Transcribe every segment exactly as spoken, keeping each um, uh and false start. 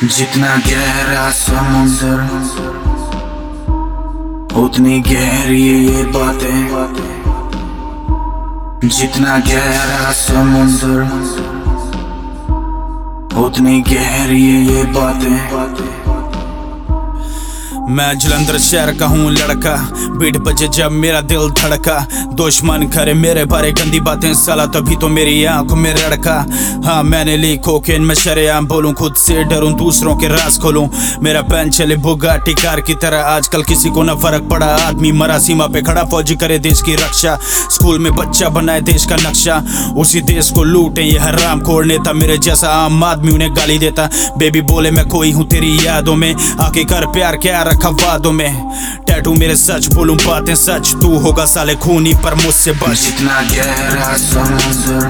जितना गहरा समुंदर उतनी गहरी ये बातें। जितना गहरा समुंदर उतनी गहरी ये बातें। मैं जलंधर शहर का हूँ लड़का, बीट बजे जब मेरा दिल धड़का। दुश्मन करे मेरे बारे गंदी बातें, साला तभी तो मेरी आंखों में रड़का। हाँ मैंने ली कोकेन में शरेआम बोलूं, खुद से डरूं दूसरों के राज खोलूं। मेरा पैन चले बुगाटी कार की तरह, आजकल किसी को न फर्क पड़ा। आदमी मरा सीमा पे खड़ा, फौजी करे देश की रक्षा। स्कूल में बच्चा बनाए देश का नक्शा, उसी देश को लूटे ये हराम खोर नेता। मेरे जैसा आम आदमी उन्हें गाली देता। बेबी बोले मैं कोई हूँ तेरी यादों में, आके कर प्यार क्या रखा वादों में। टैटू मेरे सच बोलूं बातें सच, तू होगा साले खूनी पर मुझसे बच। जितना गहरा समुंदर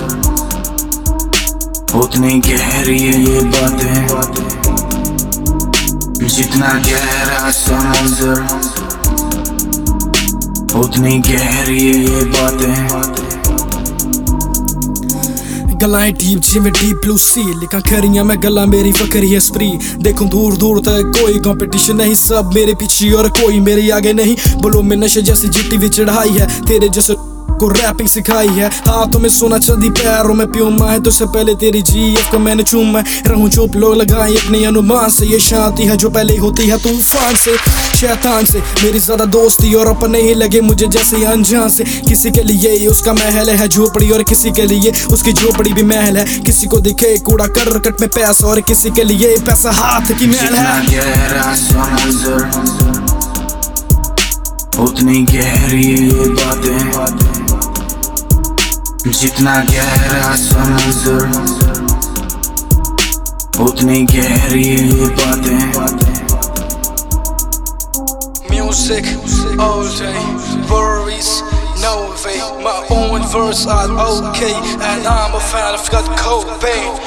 उतनी गहरी ये बातें। जितना गहरा समुंदर उतनी गहरी ये बातें। गलाएं डीप जिवें डीप ब्लू सी, लिखा खरियां मैं गला मेरी फकरी है स्प्री। देखूं दूर दूर तक कोई कंपटीशन नहीं, सब मेरे पीछे और कोई मेरे आगे नहीं। बोलो में नशे जैसी जिट्टी भी चढ़ाई है, तेरे जैसे को रैपिंग सिखाई है। हाथों में सोना चांदी पैरों में प्यूमा है, तुझसे पहले तेरी जीएफ को मैंने चूमा है। रहूं चुप लोग लगाए अपने अनुमान से, ये शांति है जो पहले होती है तूफान से। शैतान से मेरी ज्यादा दोस्ती और अपने ही लगे मुझे जैसे अनजान से। किसी के लिए उसका महल है झोपड़ी और किसी के लिए उसकी झोपड़ी भी महल है। किसी को दिखे कूड़ा करकट में पैसा और किसी के लिए पैसा हाथ की महल है। गहरा समुंदर उतनी गहरी ये बातें। जितना गहरा समुंदर उतनी गहरी ये बातें। Music all day, worries no way. My own verse are okay, and I'm a fan of Kurt Cobain.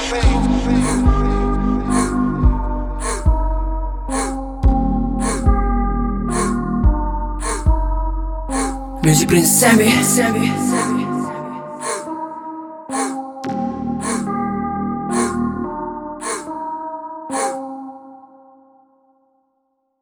Music Prince Sammy.